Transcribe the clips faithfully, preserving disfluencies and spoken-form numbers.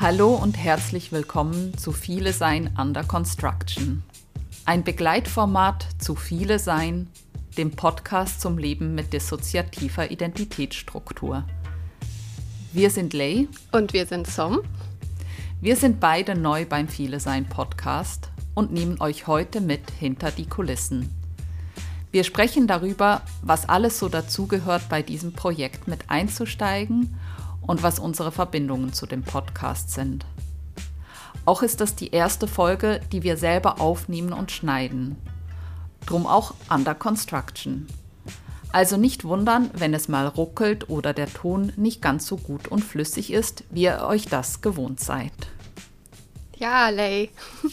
Hallo und herzlich willkommen zu Viele Sein Under Construction. Ein Begleitformat zu Viele Sein, dem Podcast zum Leben mit dissoziativer Identitätsstruktur. Wir sind Lei und wir sind Som. Wir sind beide neu beim Viele Sein Podcast und nehmen euch heute mit hinter die Kulissen. Wir sprechen darüber, was alles so dazugehört, bei diesem Projekt mit einzusteigen und was unsere Verbindungen zu dem Podcast sind. Auch ist das die erste Folge, die wir selber aufnehmen und schneiden. Drum auch Under Construction. Also nicht wundern, wenn es mal ruckelt oder der Ton nicht ganz so gut und flüssig ist, wie ihr euch das gewohnt seid. Ja, Lei.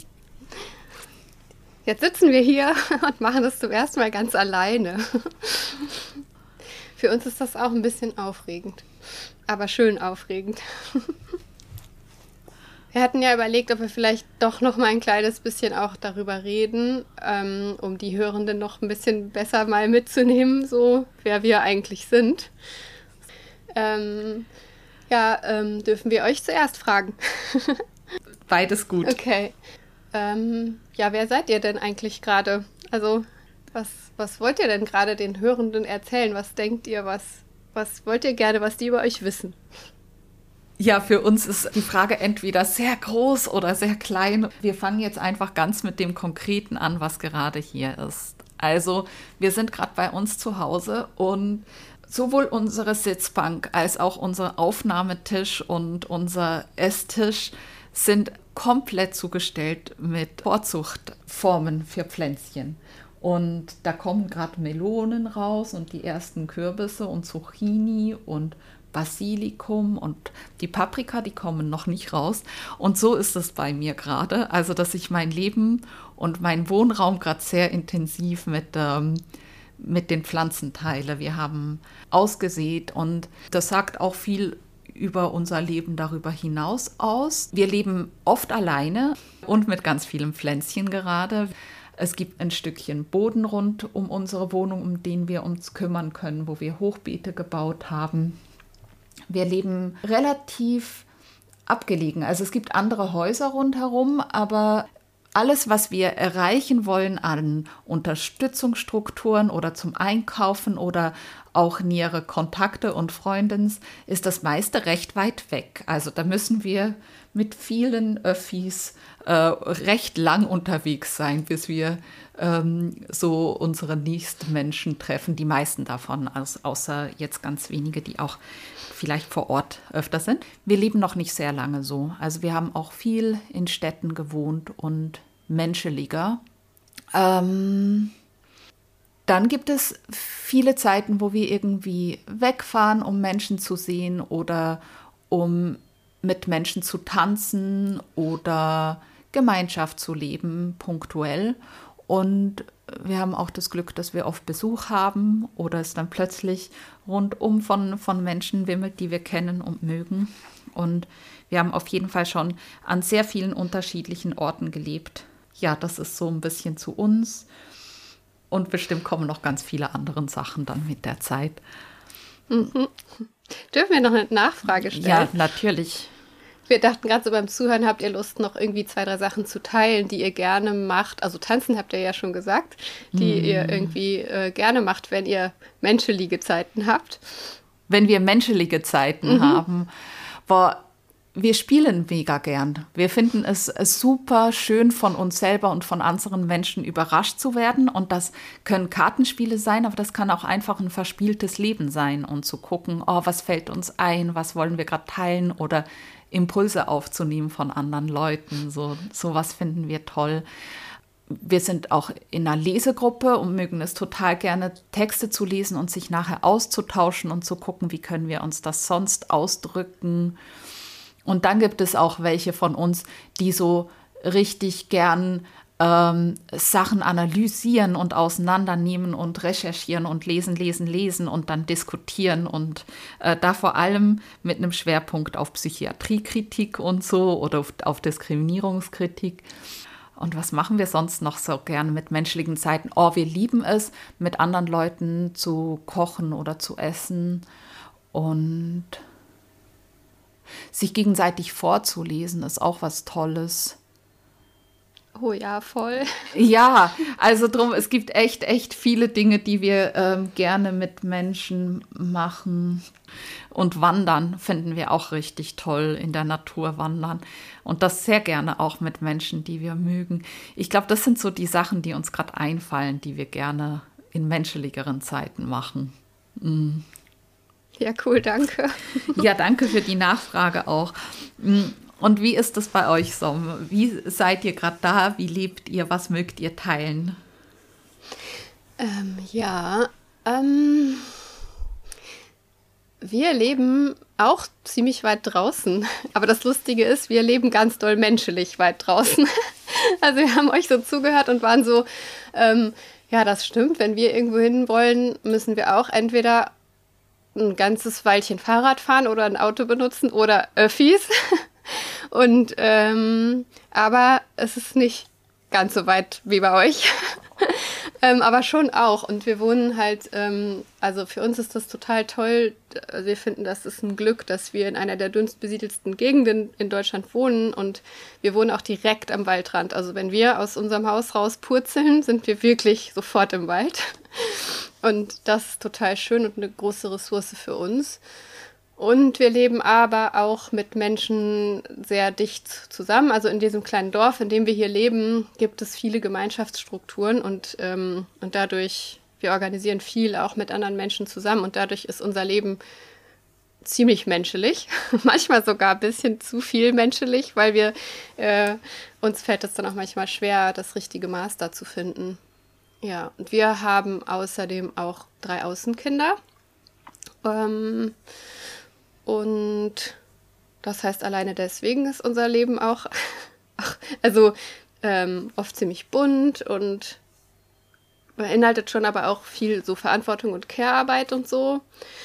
Jetzt sitzen wir hier und machen das zum ersten Mal ganz alleine. Für uns ist das auch ein bisschen aufregend, aber schön aufregend. Wir hatten ja überlegt, ob wir vielleicht doch noch mal ein kleines bisschen auch darüber reden, ähm, um die Hörenden noch ein bisschen besser mal mitzunehmen, so wer wir eigentlich sind. Ähm, ja, ähm, dürfen wir euch zuerst fragen? Beides gut. Okay. Ähm, ja, wer seid ihr denn eigentlich gerade? Also, was, was wollt ihr denn gerade den Hörenden erzählen? Was denkt ihr, was, was wollt ihr gerne, was die über euch wissen? Ja, für uns ist die Frage entweder sehr groß oder sehr klein. Wir fangen jetzt einfach ganz mit dem Konkreten an, was gerade hier ist. Also, wir sind gerade bei uns zu Hause und sowohl unsere Sitzbank als auch unser Aufnahmetisch und unser Esstisch sind komplett zugestellt mit Vorzuchtformen für Pflänzchen. Und da kommen gerade Melonen raus und die ersten Kürbisse und Zucchini und Basilikum und die Paprika, die kommen noch nicht raus. Und so ist es bei mir gerade. Also, dass ich mein Leben und meinen Wohnraum gerade sehr intensiv mit, ähm, mit den Pflanzen teile. Wir haben ausgesät und das sagt auch viel über unser Leben darüber hinaus aus. Wir leben oft alleine und mit ganz vielen Pflänzchen gerade. Es gibt ein Stückchen Boden rund um unsere Wohnung, um den wir uns kümmern können, wo wir Hochbeete gebaut haben. Wir leben relativ abgelegen. Also es gibt andere Häuser rundherum, aber alles, was wir erreichen wollen an Unterstützungsstrukturen oder zum Einkaufen oder auch nähere Kontakte und Freundinnen, ist das meiste recht weit weg. Also da müssen wir mit vielen Öffis äh, recht lang unterwegs sein, bis wir ähm, so unsere nächsten Menschen treffen. Die meisten davon, also außer jetzt ganz wenige, die auch vielleicht vor Ort öfter sind. Wir leben noch nicht sehr lange so. Also wir haben auch viel in Städten gewohnt und menscheliger. Ähm, dann gibt es viele Zeiten, wo wir irgendwie wegfahren, um Menschen zu sehen oder um mit Menschen zu tanzen oder Gemeinschaft zu leben, punktuell. Und wir haben auch das Glück, dass wir oft Besuch haben oder es dann plötzlich rundum von, von Menschen wimmelt, die wir kennen und mögen. Und wir haben auf jeden Fall schon an sehr vielen unterschiedlichen Orten gelebt. Ja, das ist so ein bisschen zu uns. Und bestimmt kommen noch ganz viele andere Sachen dann mit der Zeit. Mhm. Dürfen wir noch eine Nachfrage stellen? Ja, natürlich. Wir dachten gerade so beim Zuhören, habt ihr Lust, noch irgendwie zwei, drei Sachen zu teilen, die ihr gerne macht? Also tanzen habt ihr ja schon gesagt, die mm. ihr irgendwie äh, gerne macht, wenn ihr menschelige Zeiten habt. Wenn wir menschelige Zeiten mhm. haben. Boah, wir spielen mega gern. Wir finden es super schön, von uns selber und von anderen Menschen überrascht zu werden. Und das können Kartenspiele sein, aber das kann auch einfach ein verspieltes Leben sein. Und zu gucken, oh, was fällt uns ein, was wollen wir gerade teilen oder Impulse aufzunehmen von anderen Leuten. So sowas finden wir toll. Wir sind auch in einer Lesegruppe und mögen es total gerne, Texte zu lesen und sich nachher auszutauschen und zu gucken, wie können wir uns das sonst ausdrücken. Und dann gibt es auch welche von uns, die so richtig gern ähm, Sachen analysieren und auseinandernehmen und recherchieren und lesen, lesen, lesen und dann diskutieren und äh, da vor allem mit einem Schwerpunkt auf Psychiatriekritik und so oder auf, auf Diskriminierungskritik. Und was machen wir sonst noch so gerne mit menschlichen Zeiten? Oh, wir lieben es, mit anderen Leuten zu kochen oder zu essen und Sich gegenseitig vorzulesen ist auch was Tolles. Oh ja, voll. Ja, also drum, es gibt echt, echt viele Dinge, die wir ähm, gerne mit Menschen machen. Und wandern finden wir auch richtig toll, in der Natur wandern. Und das sehr gerne auch mit Menschen, die wir mögen. Ich glaube, das sind so die Sachen, die uns gerade einfallen, die wir gerne in menschlicheren Zeiten machen. Mm. Ja, cool, danke. Ja, danke für die Nachfrage auch. Und wie ist das bei euch so? Wie seid ihr gerade da? Wie lebt ihr? Was mögt ihr teilen? Ähm, ja, ähm, wir leben auch ziemlich weit draußen. Aber das Lustige ist, wir leben ganz doll menschlich weit draußen. Also wir haben euch so zugehört und waren so, ähm, ja, das stimmt. Wenn wir irgendwo hin wollen, müssen wir auch entweder ein ganzes Weilchen Fahrrad fahren oder ein Auto benutzen oder Öffis. Und ähm, aber es ist nicht ganz so weit wie bei euch, ähm, aber schon auch. Und wir wohnen halt, ähm, also für uns ist das total toll. Wir finden, das ist ein Glück, dass wir in einer der dünnst besiedelsten Gegenden in Deutschland wohnen. Und wir wohnen auch direkt am Waldrand. Also wenn wir aus unserem Haus raus purzeln, sind wir wirklich sofort im Wald. Und das ist total schön und eine große Ressource für uns. Und wir leben aber auch mit Menschen sehr dicht zusammen. Also in diesem kleinen Dorf, in dem wir hier leben, gibt es viele Gemeinschaftsstrukturen und, ähm, und dadurch, wir organisieren viel auch mit anderen Menschen zusammen und dadurch ist unser Leben ziemlich menschelig. Manchmal sogar ein bisschen zu viel menschelig, weil wir, äh, uns fällt es dann auch manchmal schwer, das richtige Maß da zu finden. Ja, und wir haben außerdem auch drei Außenkinder. Ähm, Und das heißt, alleine deswegen ist unser Leben auch, also ähm, oft ziemlich bunt und beinhaltet schon aber auch viel so Verantwortung und Care-Arbeit und so.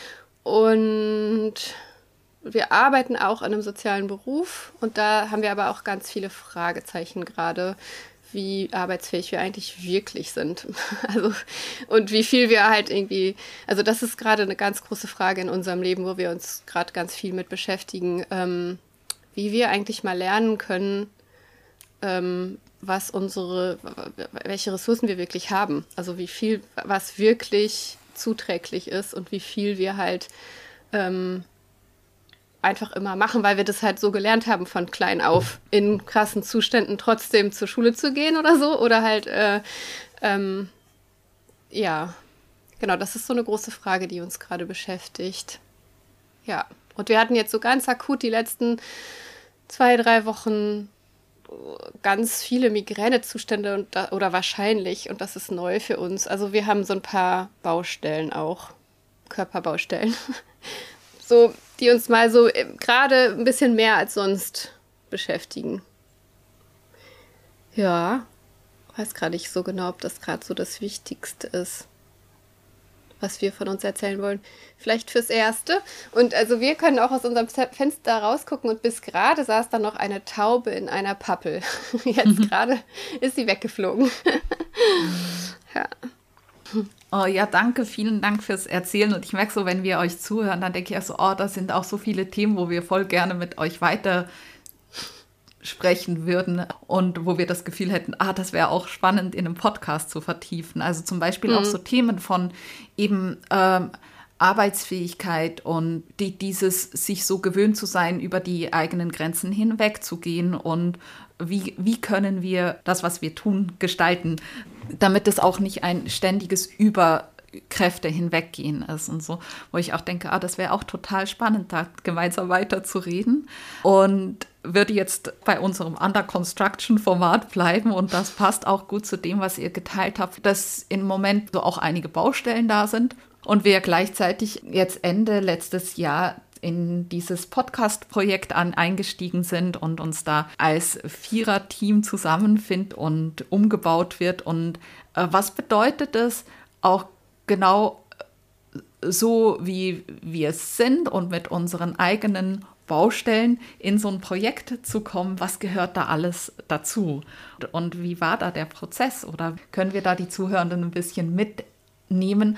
Und wir arbeiten auch in einem sozialen Beruf und da haben wir aber auch ganz viele Fragezeichen gerade, wie arbeitsfähig wir eigentlich wirklich sind. Also, und wie viel wir halt irgendwie, also das ist gerade eine ganz große Frage in unserem Leben, wo wir uns gerade ganz viel mit beschäftigen, ähm, wie wir eigentlich mal lernen können, ähm, was unsere, welche Ressourcen wir wirklich haben. Also wie viel, was wirklich zuträglich ist und wie viel wir halt ähm, einfach immer machen, weil wir das halt so gelernt haben von klein auf, in krassen Zuständen trotzdem zur Schule zu gehen oder so. Oder halt, äh, ähm, ja, genau, das ist so eine große Frage, die uns gerade beschäftigt. Ja, und wir hatten jetzt so ganz akut die letzten zwei, drei Wochen ganz viele Migränezustände und da, oder wahrscheinlich, und das ist neu für uns. Also wir haben so ein paar Baustellen auch, Körperbaustellen. So, die uns mal so gerade ein bisschen mehr als sonst beschäftigen. Ja, weiß gerade nicht so genau, ob das gerade so das Wichtigste ist, was wir von uns erzählen wollen. Vielleicht fürs Erste. Und also wir können auch aus unserem Fenster rausgucken und bis gerade saß da noch eine Taube in einer Pappel. Jetzt mhm. gerade ist sie weggeflogen. Ja. Oh ja, danke, vielen Dank fürs Erzählen. Und ich merke so, wenn wir euch zuhören, dann denke ich so, oh, das sind auch so viele Themen, wo wir voll gerne mit euch weiter sprechen würden und wo wir das Gefühl hätten, ah, das wäre auch spannend in einem Podcast zu vertiefen. Also zum Beispiel mhm. auch so Themen von eben ähm, Arbeitsfähigkeit und die, dieses sich so gewöhnt zu sein, über die eigenen Grenzen hinweg zu gehen und wie, wie können wir das, was wir tun, gestalten, damit es auch nicht ein ständiges Über Kräfte hinweggehen ist und so, wo ich auch denke, ah, das wäre auch total spannend, da gemeinsam weiter zu reden und würde jetzt bei unserem Under Construction Format bleiben und das passt auch gut zu dem, was ihr geteilt habt, dass im Moment so auch einige Baustellen da sind und wir gleichzeitig jetzt Ende letztes Jahr in dieses Podcast-Projekt an, eingestiegen sind und uns da als Vierer-Team zusammenfindet und umgebaut wird. Und äh, was bedeutet es, auch genau so, wie wir es sind und mit unseren eigenen Baustellen in so ein Projekt zu kommen? Was gehört da alles dazu? Und wie war da der Prozess? Oder können wir da die Zuhörenden ein bisschen mitnehmen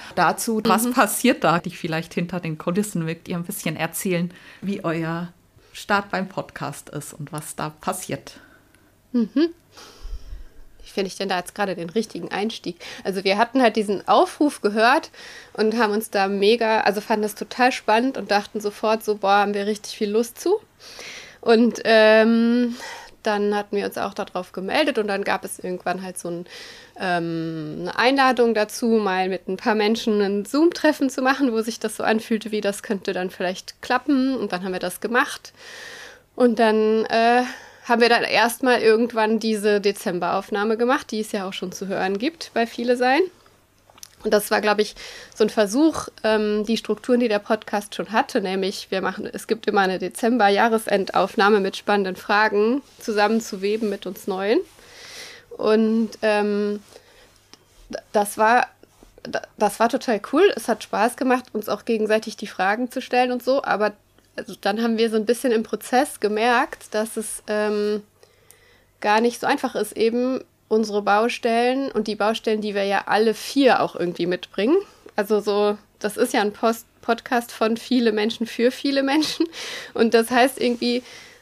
dazu? Was mhm. passiert da? Die vielleicht hinter den Kulissen mögt ihr ein bisschen erzählen, wie euer Start beim Podcast ist und was da passiert. Mhm. Wie finde ich denn da jetzt gerade den richtigen Einstieg? Also wir hatten halt diesen Aufruf gehört und haben uns da mega, also fanden das total spannend und dachten sofort so, boah, haben wir richtig viel Lust zu. Und ähm, dann hatten wir uns auch darauf gemeldet und dann gab es irgendwann halt so ein, ähm, eine Einladung dazu, mal mit ein paar Menschen ein Zoom-Treffen zu machen, wo sich das so anfühlte, wie das könnte dann vielleicht klappen. Und dann haben wir das gemacht. Und dann äh, haben wir dann erstmal irgendwann diese Dezemberaufnahme gemacht, die es ja auch schon zu hören gibt bei Viele Sein. Und das war, glaube ich, so ein Versuch, ähm, die Strukturen, die der Podcast schon hatte, nämlich wir machen, es gibt immer eine Dezember-Jahresendaufnahme mit spannenden Fragen zusammenzuweben mit uns Neuen. Und ähm, das war, das war total cool. Es hat Spaß gemacht, uns auch gegenseitig die Fragen zu stellen und so. Aber also dann haben wir so ein bisschen im Prozess gemerkt, dass es ähm, gar nicht so einfach ist, eben unsere Baustellen und die Baustellen, die wir ja alle vier auch irgendwie mitbringen. Also so, das ist ja ein Post- Podcast von viele Menschen für viele Menschen. Und das heißt irgendwie,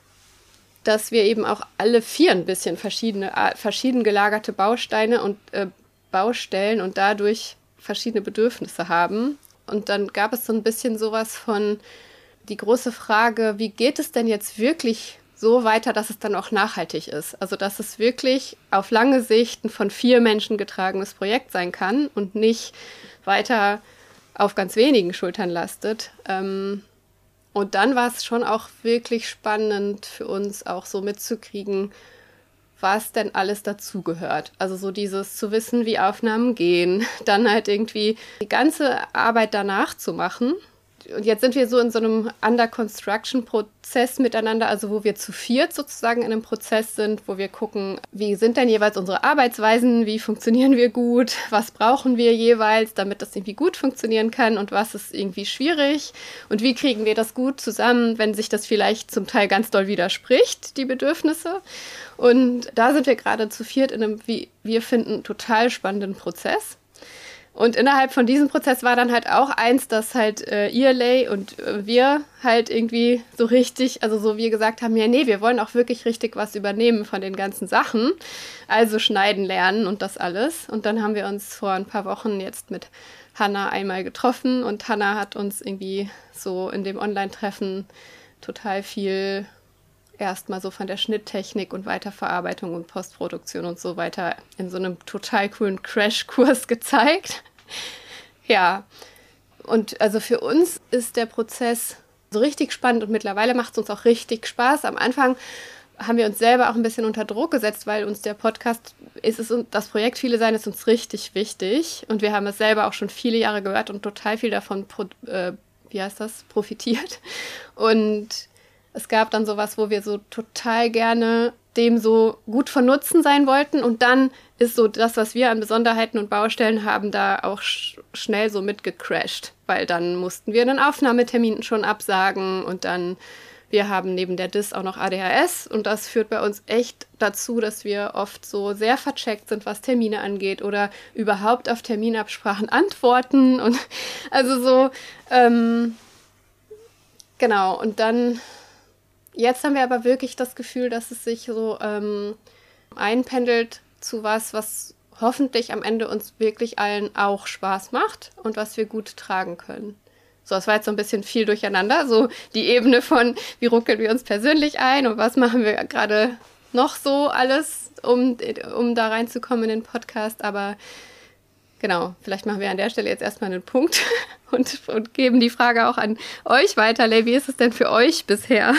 dass wir eben auch alle vier ein bisschen verschiedene, verschieden gelagerte Bausteine und äh, Baustellen und dadurch verschiedene Bedürfnisse haben. Und dann gab es so ein bisschen sowas von die große Frage, wie geht es denn jetzt wirklich so weiter, dass es dann auch nachhaltig ist. Also dass es wirklich auf lange Sicht ein von vier Menschen getragenes Projekt sein kann und nicht weiter auf ganz wenigen Schultern lastet. Ähm, und dann war es schon auch wirklich spannend für uns auch so mitzukriegen, was denn alles dazugehört. Also so dieses zu wissen, wie Aufnahmen gehen, dann halt irgendwie die ganze Arbeit danach zu machen. Und jetzt sind wir so in so einem Under-Construction-Prozess miteinander, also wo wir zu viert sozusagen in einem Prozess sind, wo wir gucken, wie sind denn jeweils unsere Arbeitsweisen, wie funktionieren wir gut, was brauchen wir jeweils, damit das irgendwie gut funktionieren kann und was ist irgendwie schwierig und wie kriegen wir das gut zusammen, wenn sich das vielleicht zum Teil ganz doll widerspricht, die Bedürfnisse. Und da sind wir gerade zu viert in einem, wie wir finden, total spannenden Prozess. Und innerhalb von diesem Prozess war dann halt auch eins, dass halt äh, Earlay und äh, wir halt irgendwie so richtig, also so wir gesagt haben, ja nee, wir wollen auch wirklich richtig was übernehmen von den ganzen Sachen, also schneiden lernen und das alles. Und dann haben wir uns vor ein paar Wochen jetzt mit Hannah einmal getroffen und Hannah hat uns irgendwie so in dem Online-Treffen total viel erstmal so von der Schnitttechnik und Weiterverarbeitung und Postproduktion und so weiter in so einem total coolen Crashkurs gezeigt. Ja, und also für uns ist der Prozess so richtig spannend und mittlerweile macht es uns auch richtig Spaß. Am Anfang haben wir uns selber auch ein bisschen unter Druck gesetzt, weil uns der Podcast, ist es, das Projekt Viele Sein ist uns richtig wichtig und wir haben es selber auch schon viele Jahre gehört und total viel davon, äh, wie heißt das, profitiert. Und es gab dann sowas, wo wir so total gerne dem so gut von Nutzen sein wollten und dann ist so das, was wir an Besonderheiten und Baustellen haben, da auch sch- schnell so mitgecrashed, weil dann mussten wir einen Aufnahmetermin schon absagen und dann, wir haben neben der D I S auch noch A D H S und das führt bei uns echt dazu, dass wir oft so sehr vercheckt sind, was Termine angeht oder überhaupt auf Terminabsprachen antworten und also so, ähm, genau, und dann jetzt haben wir aber wirklich das Gefühl, dass es sich so ähm, einpendelt zu was, was hoffentlich am Ende uns wirklich allen auch Spaß macht und was wir gut tragen können. So, das war jetzt so ein bisschen viel durcheinander, so die Ebene von, wie ruckeln wir uns persönlich ein und was machen wir gerade noch so alles, um, um da reinzukommen in den Podcast, aber genau, vielleicht machen wir an der Stelle jetzt erstmal einen Punkt und, und geben die Frage auch an euch weiter. Lei, wie ist es denn für euch bisher?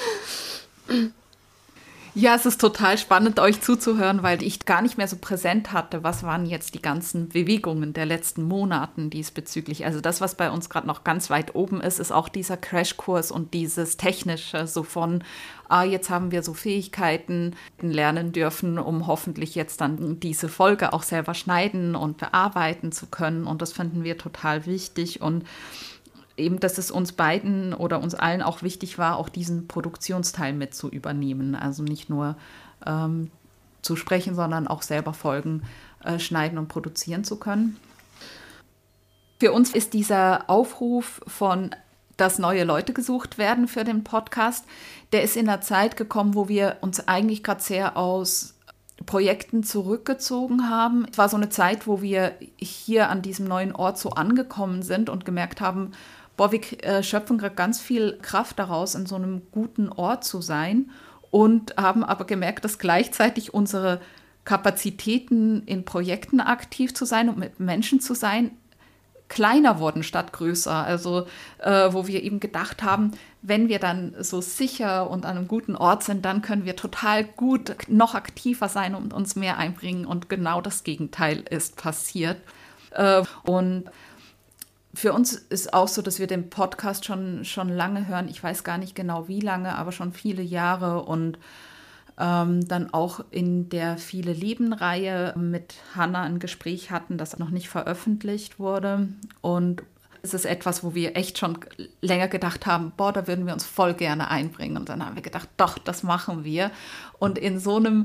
Ja, es ist total spannend, euch zuzuhören, weil ich gar nicht mehr so präsent hatte, was waren jetzt die ganzen Bewegungen der letzten Monaten diesbezüglich. Also das, was bei uns gerade noch ganz weit oben ist, ist auch dieser Crashkurs und dieses Technische, so von, ah, jetzt haben wir so Fähigkeiten lernen dürfen, um hoffentlich jetzt dann diese Folge auch selber schneiden und bearbeiten zu können. Und das finden wir total wichtig und eben, dass es uns beiden oder uns allen auch wichtig war, auch diesen Produktionsteil mit zu übernehmen. Also nicht nur ähm, zu sprechen, sondern auch selber Folgen äh, schneiden und produzieren zu können. Für uns ist dieser Aufruf von dass neue Leute gesucht werden für den Podcast. Der ist in einer Zeit gekommen, wo wir uns eigentlich gerade sehr aus Projekten zurückgezogen haben. Es war so eine Zeit, wo wir hier an diesem neuen Ort so angekommen sind und gemerkt haben, boah, wir äh, schöpfen gerade ganz viel Kraft daraus, in so einem guten Ort zu sein und haben aber gemerkt, dass gleichzeitig unsere Kapazitäten in Projekten aktiv zu sein und mit Menschen zu sein, kleiner wurden statt größer. Also äh, wo wir eben gedacht haben, wenn wir dann so sicher und an einem guten Ort sind, dann können wir total gut noch aktiver sein und uns mehr einbringen. Und genau das Gegenteil ist passiert. Äh, und für uns ist auch so, dass wir den Podcast schon, schon lange hören. Ich weiß gar nicht genau wie lange, aber schon viele Jahre. Und ähm, dann auch in der Viele-Leben-Reihe mit Hannah ein Gespräch hatten, das noch nicht veröffentlicht wurde. Und es ist etwas, wo wir echt schon länger gedacht haben, boah, da würden wir uns voll gerne einbringen. Und dann haben wir gedacht, doch, das machen wir. Und in so einem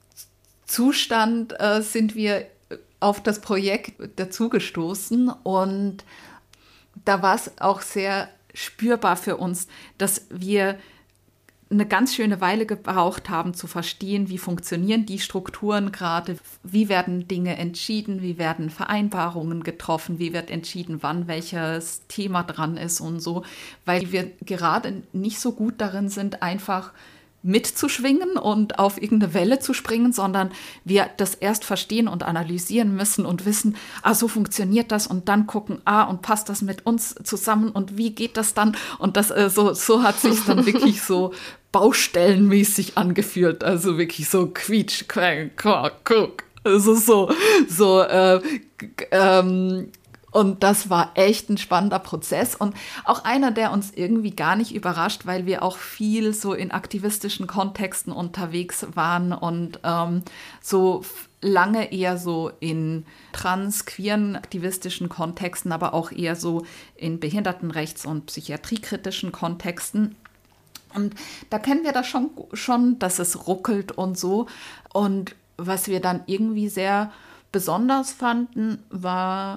Zustand äh, sind wir auf das Projekt dazugestoßen. Und da war es auch sehr spürbar für uns, dass wir eine ganz schöne Weile gebraucht haben, zu verstehen, wie funktionieren die Strukturen gerade, wie werden Dinge entschieden, wie werden Vereinbarungen getroffen, wie wird entschieden, wann welches Thema dran ist und so, weil wir gerade nicht so gut darin sind, einfach mitzuschwingen und auf irgendeine Welle zu springen, sondern wir das erst verstehen und analysieren müssen und wissen, ah, so funktioniert das und dann gucken, ah, und passt das mit uns zusammen und wie geht das dann? Und das äh, so, so hat sich dann wirklich so baustellenmäßig angefühlt, also wirklich so quietsch, quack, quack, guck, also so, so, äh, ähm, und das war echt ein spannender Prozess und auch einer, der uns irgendwie gar nicht überrascht, weil wir auch viel so in aktivistischen Kontexten unterwegs waren und ähm, so lange eher so in trans-, queeren aktivistischen Kontexten, aber auch eher so in behindertenrechts- und psychiatriekritischen Kontexten. Und da kennen wir das schon, schon, dass es ruckelt und so. Und was wir dann irgendwie sehr besonders fanden, war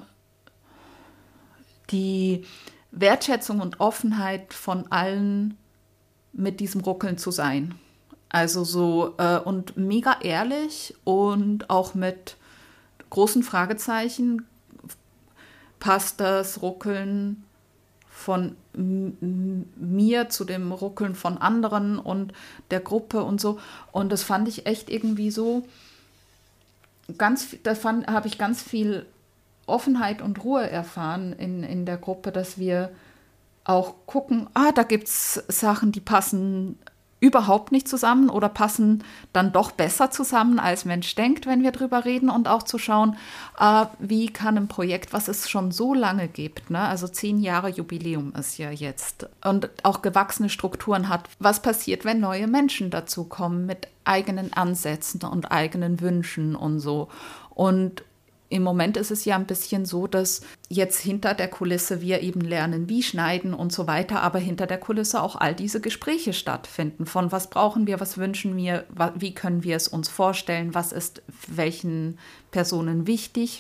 die Wertschätzung und Offenheit von allen, mit diesem Ruckeln zu sein. Also so äh, und mega ehrlich und auch mit großen Fragezeichen. Passt das Ruckeln von m- mir zu dem Ruckeln von anderen und der Gruppe und so? Und das fand ich echt irgendwie so ganz, da fand, habe ich ganz viel Offenheit und Ruhe erfahren in, in der Gruppe, dass wir auch gucken, ah, da gibt es Sachen, die passen überhaupt nicht zusammen oder passen dann doch besser zusammen, als Mensch denkt, wenn wir drüber reden und auch zu schauen, äh, wie kann ein Projekt, was es schon so lange gibt, ne, also zehn Jahre Jubiläum ist ja jetzt und auch gewachsene Strukturen hat, was passiert, wenn neue Menschen dazukommen mit eigenen Ansätzen und eigenen Wünschen und so. Und im Moment ist es ja ein bisschen so, dass jetzt hinter der Kulisse wir eben lernen, wie schneiden und so weiter, aber hinter der Kulisse auch all diese Gespräche stattfinden. Von was brauchen wir, was wünschen wir, wie können wir es uns vorstellen, was ist welchen Personen wichtig.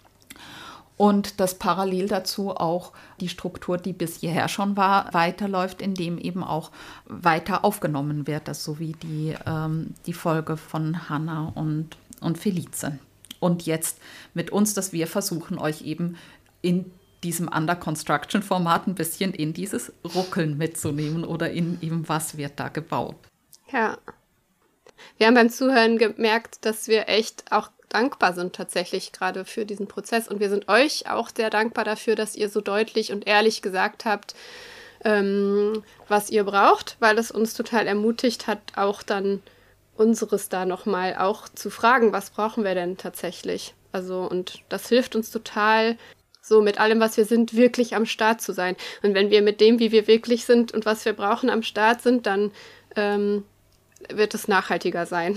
Und dass parallel dazu auch die Struktur, die bis hierher schon war, weiterläuft, indem eben auch weiter aufgenommen wird, das so wie die, ähm, die Folge von Hannah und, und Felice. Und jetzt mit uns, dass wir versuchen, euch eben in diesem Under-Construction-Format ein bisschen in dieses Ruckeln mitzunehmen oder in eben, was wird da gebaut. Ja. Wir haben beim Zuhören gemerkt, dass wir echt auch dankbar sind tatsächlich gerade für diesen Prozess. Und wir sind euch auch sehr dankbar dafür, dass ihr so deutlich und ehrlich gesagt habt, ähm, was ihr braucht, weil es uns total ermutigt hat, auch dann unseres da nochmal auch zu fragen, was brauchen wir denn tatsächlich? Also, und das hilft uns total, so mit allem, was wir sind, wirklich am Start zu sein. Und wenn wir mit dem, wie wir wirklich sind und was wir brauchen, am Start sind, dann ähm, wird es nachhaltiger sein.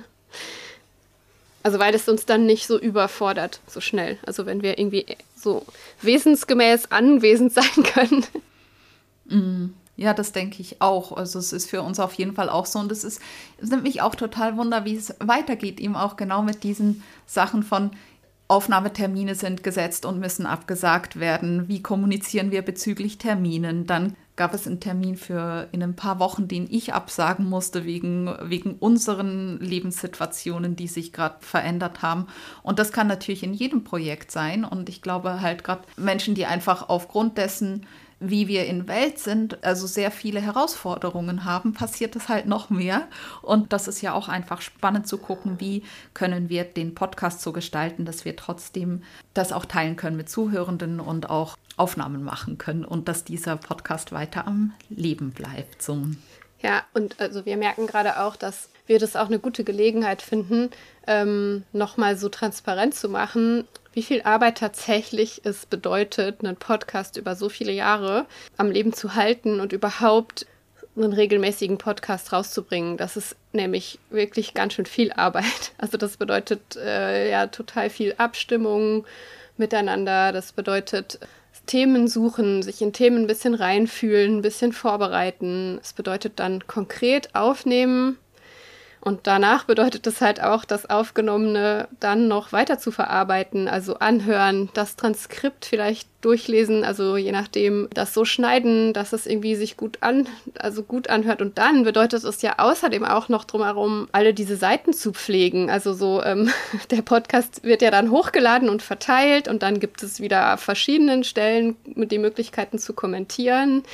Also, weil es uns dann nicht so überfordert, so schnell. Also, wenn wir irgendwie so wesensgemäß anwesend sein können. Mhm. Ja, das denke ich auch. Also es ist für uns auf jeden Fall auch so. Und es ist, es nimmt mich auch total wunder, wie es weitergeht, eben auch genau mit diesen Sachen von Aufnahmetermine sind gesetzt und müssen abgesagt werden. Wie kommunizieren wir bezüglich Terminen? Dann gab es einen Termin für in ein paar Wochen, den ich absagen musste, wegen, wegen unseren Lebenssituationen, die sich gerade verändert haben. Und das kann natürlich in jedem Projekt sein. Und ich glaube halt gerade Menschen, die einfach aufgrund dessen, wie wir in Welt sind, also sehr viele Herausforderungen haben, passiert es halt noch mehr. Und das ist ja auch einfach spannend zu gucken, wie können wir den Podcast so gestalten, dass wir trotzdem das auch teilen können mit Zuhörenden und auch Aufnahmen machen können und dass dieser Podcast weiter am Leben bleibt. So. Ja, und also wir merken gerade auch, dass wir das auch eine gute Gelegenheit finden, ähm, nochmal so transparent zu machen, wie viel Arbeit tatsächlich es bedeutet, einen Podcast über so viele Jahre am Leben zu halten und überhaupt einen regelmäßigen Podcast rauszubringen. Das ist nämlich wirklich ganz schön viel Arbeit. Also das bedeutet äh, ja total viel Abstimmung miteinander. Das bedeutet Themen suchen, sich in Themen ein bisschen reinfühlen, ein bisschen vorbereiten. Es bedeutet dann konkret aufnehmen. Und danach bedeutet es halt auch, das Aufgenommene dann noch weiter zu verarbeiten, also anhören, das Transkript vielleicht durchlesen, also je nachdem, das so schneiden, dass es irgendwie sich gut an, also gut anhört. Und dann bedeutet es ja außerdem auch noch drumherum, alle diese Seiten zu pflegen. Also so, ähm, der Podcast wird ja dann hochgeladen und verteilt und dann gibt es wieder verschiedenen Stellen mit die Möglichkeiten zu kommentieren,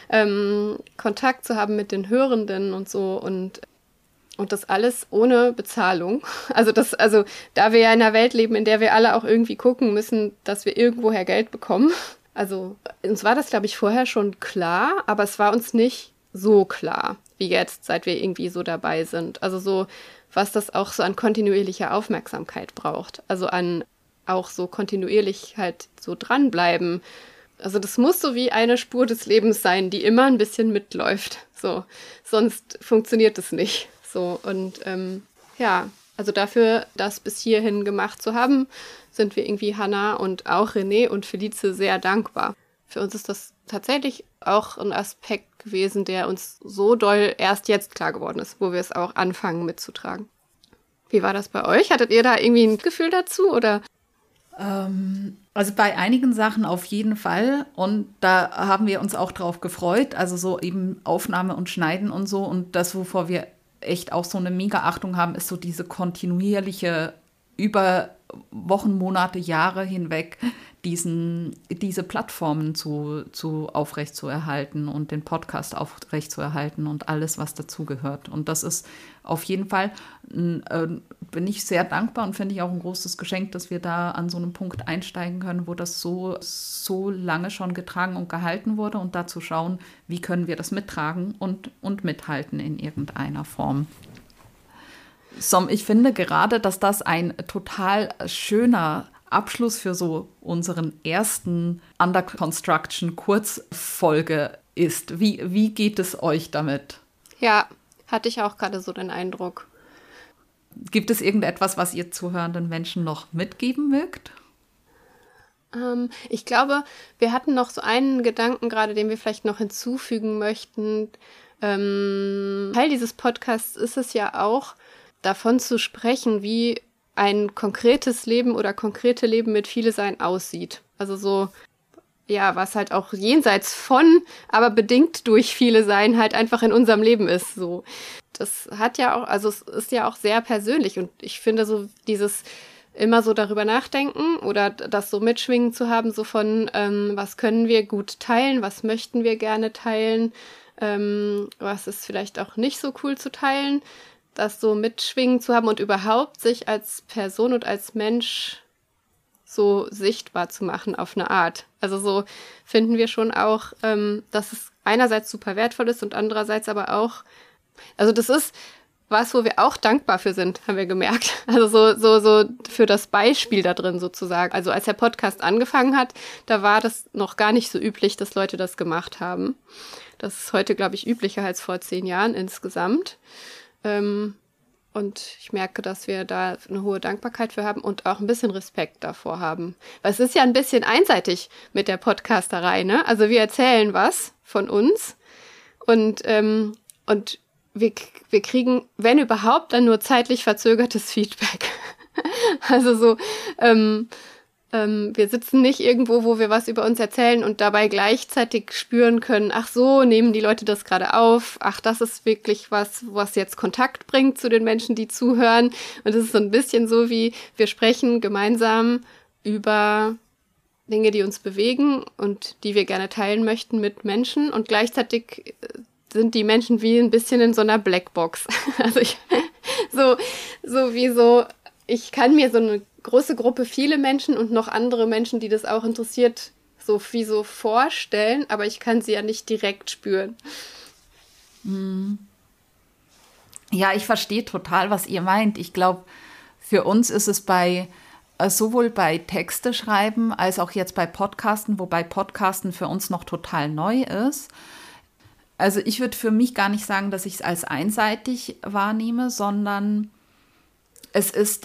ähm, Kontakt zu haben mit den Hörenden und so und Und das alles ohne Bezahlung. Also das, also da wir ja in einer Welt leben, in der wir alle auch irgendwie gucken müssen, dass wir irgendwoher Geld bekommen. Also uns war das, glaube ich, vorher schon klar, aber es war uns nicht so klar wie jetzt, seit wir irgendwie so dabei sind. Also so, was das auch so an kontinuierlicher Aufmerksamkeit braucht. Also an auch so kontinuierlich halt so dranbleiben. Also das muss so wie eine Spur des Lebens sein, die immer ein bisschen mitläuft. So, sonst funktioniert es nicht. So, und ähm, ja, also dafür, das bis hierhin gemacht zu haben, sind wir irgendwie Hannah und auch René und Felice sehr dankbar. Für uns ist das tatsächlich auch ein Aspekt gewesen, der uns so doll erst jetzt klar geworden ist, wo wir es auch anfangen mitzutragen. Wie war das bei euch? Hattet ihr da irgendwie ein Gefühl dazu, oder? Ähm, also bei einigen Sachen auf jeden Fall und da haben wir uns auch drauf gefreut, also so eben Aufnahme und Schneiden und so und das, wovor wir echt auch so eine Mega-Achtung haben, ist so diese kontinuierliche, über Wochen, Monate, Jahre hinweg diesen, diese Plattformen zu, zu aufrechtzuerhalten und den Podcast aufrechtzuerhalten und alles, was dazugehört. Und das ist auf jeden Fall, äh, bin ich sehr dankbar und finde ich auch ein großes Geschenk, dass wir da an so einem Punkt einsteigen können, wo das so, so lange schon getragen und gehalten wurde und da zu schauen, wie können wir das mittragen und, und mithalten in irgendeiner Form. Som, ich finde gerade, dass das ein total schöner Abschluss für so unseren ersten Under Construction Kurzfolge ist. Wie, wie geht es euch damit? Ja, hatte ich auch gerade so den Eindruck. Gibt es irgendetwas, was ihr zuhörenden Menschen noch mitgeben mögt? Ähm, ich glaube, wir hatten noch so einen Gedanken gerade, den wir vielleicht noch hinzufügen möchten. Ähm, Teil dieses Podcasts ist es ja auch, davon zu sprechen, wie ein konkretes Leben oder konkrete Leben mit Viele Sein aussieht. Also so, ja, was halt auch jenseits von, aber bedingt durch Viele Sein halt einfach in unserem Leben ist. So, das hat ja auch, also es ist ja auch sehr persönlich und ich finde so dieses immer so darüber nachdenken oder das so mitschwingen zu haben, so von, ähm, was können wir gut teilen, was möchten wir gerne teilen, ähm, was ist vielleicht auch nicht so cool zu teilen, das so mitschwingen zu haben und überhaupt sich als Person und als Mensch so sichtbar zu machen auf eine Art. Also so finden wir schon auch, ähm, dass es einerseits super wertvoll ist und andererseits aber auch, also das ist was, wo wir auch dankbar für sind, haben wir gemerkt. Also so, so, so für das Beispiel da drin sozusagen. Also als der Podcast angefangen hat, da war das noch gar nicht so üblich, dass Leute das gemacht haben. Das ist heute, glaube ich, üblicher als vor zehn Jahren insgesamt. Ähm, und ich merke, dass wir da eine hohe Dankbarkeit für haben und auch ein bisschen Respekt davor haben. Weil es ist ja ein bisschen einseitig mit der Podcasterei, ne? Also wir erzählen was von uns und, ähm, und wir, wir kriegen, wenn überhaupt, dann nur zeitlich verzögertes Feedback. Also so, ähm, ähm, wir sitzen nicht irgendwo, wo wir was über uns erzählen und dabei gleichzeitig spüren können, ach so, nehmen die Leute das gerade auf, ach, das ist wirklich was, was jetzt Kontakt bringt zu den Menschen, die zuhören. Und es ist so ein bisschen so wie, wir sprechen gemeinsam über Dinge, die uns bewegen und die wir gerne teilen möchten mit Menschen. Und gleichzeitig sind die Menschen wie ein bisschen in so einer Blackbox. Also ich, so, so wie so, ich kann mir so eine große Gruppe, viele Menschen und noch andere Menschen, die das auch interessiert, so wie so vorstellen, aber ich kann sie ja nicht direkt spüren. Ja, ich verstehe total, was ihr meint. Ich glaube, für uns ist es bei sowohl bei Texte schreiben als auch jetzt bei Podcasten, wobei Podcasten für uns noch total neu ist. Also ich würde für mich gar nicht sagen, dass ich es als einseitig wahrnehme, sondern es ist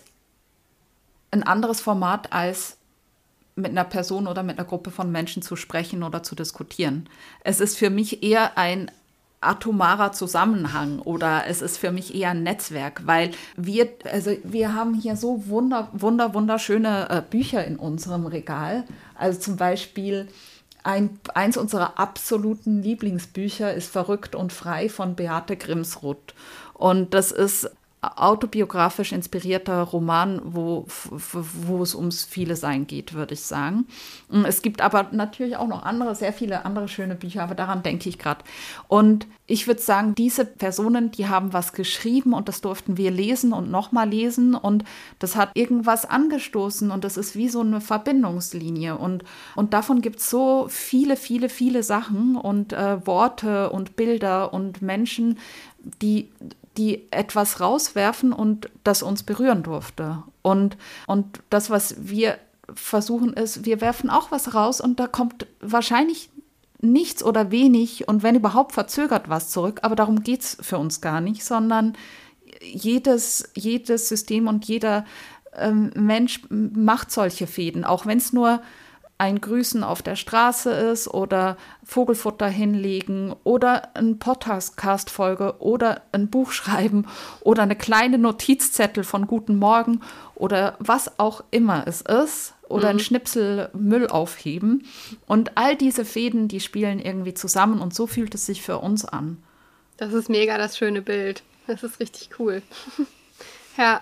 ein anderes Format, als mit einer Person oder mit einer Gruppe von Menschen zu sprechen oder zu diskutieren. Es ist für mich eher ein atomarer Zusammenhang oder es ist für mich eher ein Netzwerk, weil wir, also wir haben hier so wunder, wunder, wunderschöne äh, Bücher in unserem Regal. Also zum Beispiel ein, eins unserer absoluten Lieblingsbücher ist Verrückt und frei von Beate Grimsrud. Und das ist autobiografisch inspirierter Roman, wo, wo es ums viele Sein geht, würde ich sagen. Es gibt aber natürlich auch noch andere, sehr viele andere schöne Bücher, aber daran denke ich gerade. Und ich würde sagen, diese Personen, die haben was geschrieben und das durften wir lesen und nochmal lesen und das hat irgendwas angestoßen und das ist wie so eine Verbindungslinie und, und davon gibt es so viele, viele, viele Sachen und äh, Worte und Bilder und Menschen, die die etwas rauswerfen und das uns berühren durfte. Und, und das, was wir versuchen, ist, wir werfen auch was raus und da kommt wahrscheinlich nichts oder wenig und wenn überhaupt verzögert was zurück, aber darum geht es für uns gar nicht, sondern jedes, jedes System und jeder ähm, Mensch macht solche Fäden, auch wenn es nur ein Grüßen auf der Straße ist oder Vogelfutter hinlegen oder ein Podcast-Folge oder ein Buch schreiben oder eine kleine Notizzettel von Guten Morgen oder was auch immer es ist oder ein Schnipsel Müll aufheben. Und all diese Fäden, die spielen irgendwie zusammen und so fühlt es sich für uns an. Das ist mega das schöne Bild. Das ist richtig cool. Ja,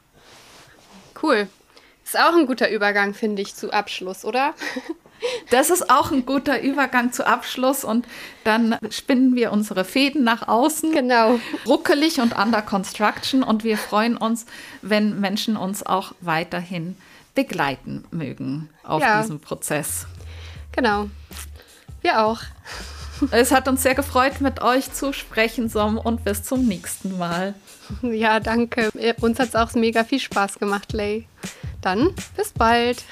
cool. Ist auch ein guter Übergang, finde ich, zu Abschluss, oder? Das ist auch ein guter Übergang zu Abschluss und dann spinnen wir unsere Fäden nach außen. Genau. Ruckelig und under construction und wir freuen uns, wenn Menschen uns auch weiterhin begleiten mögen auf ja. diesem Prozess. Genau. Wir auch. Es hat uns sehr gefreut, mit euch zu sprechen, Som, und bis zum nächsten Mal. Ja, danke. Uns hat es auch mega viel Spaß gemacht, Lei. Dann bis bald.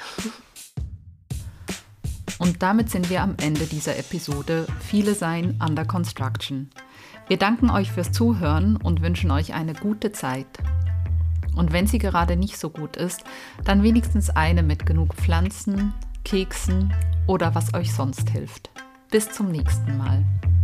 Und damit sind wir am Ende dieser Episode Viele Sein under Construction. Wir danken euch fürs Zuhören und wünschen euch eine gute Zeit. Und wenn sie gerade nicht so gut ist, dann wenigstens eine mit genug Pflanzen, Keksen oder was euch sonst hilft. Bis zum nächsten Mal.